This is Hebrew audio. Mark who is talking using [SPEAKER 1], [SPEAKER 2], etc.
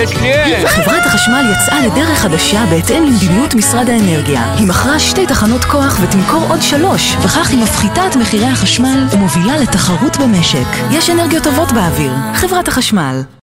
[SPEAKER 1] כן.
[SPEAKER 2] חברת החשמל יצאה לדרך חדשה בהתאם למדיניות משרד האנרגיה. היא מכרה 2 תחנות כוח ותמכור עוד 3, וכך היא מפחיתה את מחירי החשמל ומובילה לתחרות במשק. יש אנרגיות טובות באוויר. חברת החשמל.